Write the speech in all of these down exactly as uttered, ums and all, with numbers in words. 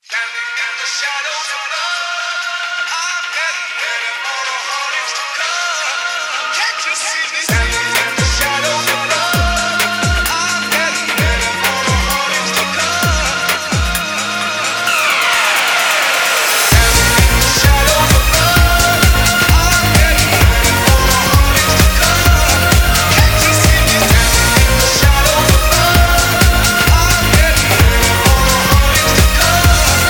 Standing in the shadows of love, I'm getting ready for the heartaches to come. Can't you see me standing in the shadows of love? I'm getting ready for the heartaches to come. Standing in the shadows of love, I'm getting ready for the heartaches to come. Can't you see me standing in the shadows of love? I'm getting ready for the heartaches to come.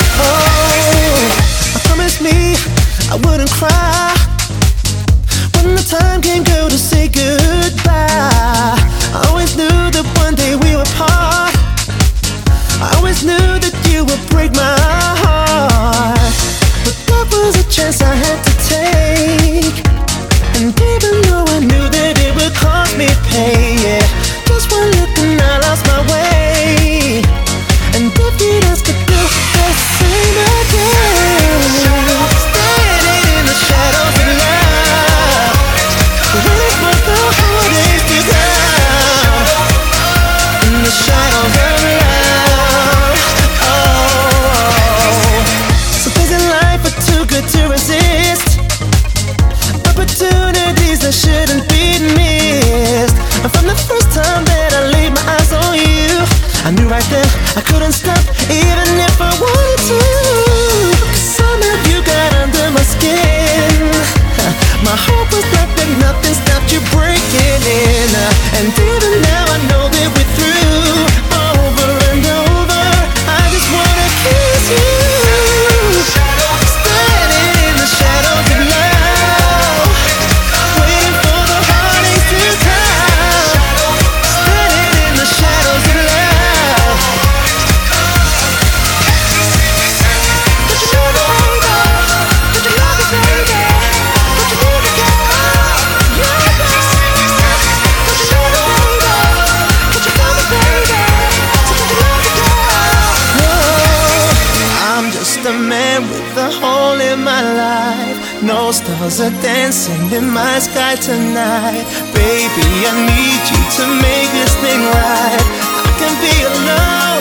Oh, promise me I wouldn't cry when the time came, girl, to say goodbye. I always knew that one day we were apart. I always knew that you would break my heart, but that was a chance I had to take. And even though I knew that it would cost me pain, yeah, just one look and I lost my way. And if you'd ask to do the same again, standing in the shadows of love, waiting for the holidays to come. In the shadows of love, oh. Some things in life are too good to resist, opportunities that shouldn't be missed. And from the first time that I laid my eyes on you, I knew right there I couldn't stop, even if I wanted to. Somehow you got under my skin. My heart was black, but nothing stopped you breaking in. And even now I know that we're through. Over and over, I just wanna kiss you. Standing in the shadows of love, waiting for the heartaches to come. Standing in the shadows of love. Don't you know the baby? Don't you love me, baby? Don't you need me, girl? Yeah, baby. Don't you know the baby? Don't you love me, baby? So don't you love me, girl? No, I'm just a man with a hole in my life. No stars are dancing in my sky tonight. Baby, I need you to make this thing right. I can be alone.